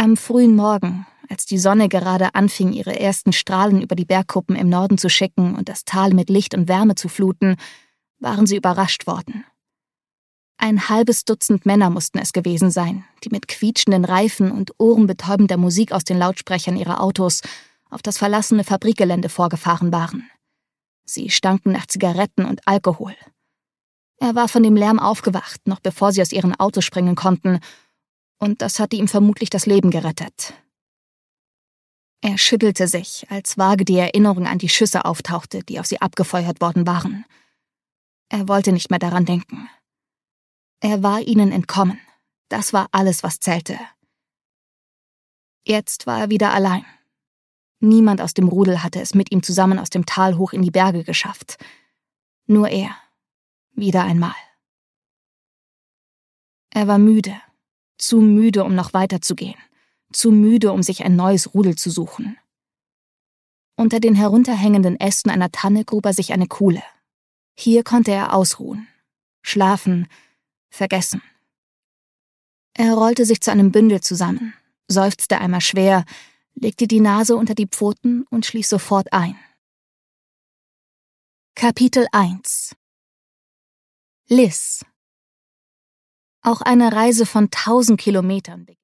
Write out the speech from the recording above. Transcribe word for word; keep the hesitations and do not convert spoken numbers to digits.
Am frühen Morgen, als die Sonne gerade anfing, ihre ersten Strahlen über die Bergkuppen im Norden zu schicken und das Tal mit Licht und Wärme zu fluten, waren sie überrascht worden. Ein halbes Dutzend Männer mussten es gewesen sein, die mit quietschenden Reifen und ohrenbetäubender Musik aus den Lautsprechern ihrer Autos auf das verlassene Fabrikgelände vorgefahren waren. Sie stanken nach Zigaretten und Alkohol. Er war von dem Lärm aufgewacht, noch bevor sie aus ihren Autos springen konnten, und das hatte ihm vermutlich das Leben gerettet. Er schüttelte sich, als vage die Erinnerung an die Schüsse auftauchte, die auf sie abgefeuert worden waren. Er wollte nicht mehr daran denken. Er war ihnen entkommen. Das war alles, was zählte. Jetzt war er wieder allein. Niemand aus dem Rudel hatte es mit ihm zusammen aus dem Tal hoch in die Berge geschafft. Nur er. Wieder einmal. Er war müde. Zu müde, um noch weiterzugehen. Zu müde, um sich ein neues Rudel zu suchen. Unter den herunterhängenden Ästen einer Tanne grub er sich eine Kuhle. Hier konnte er ausruhen. Schlafen. Vergessen. Er rollte sich zu einem Bündel zusammen, seufzte einmal schwer, legte die Nase unter die Pfoten und schlief sofort ein. Kapitel eins. Liz. Auch eine Reise von tausend Kilometern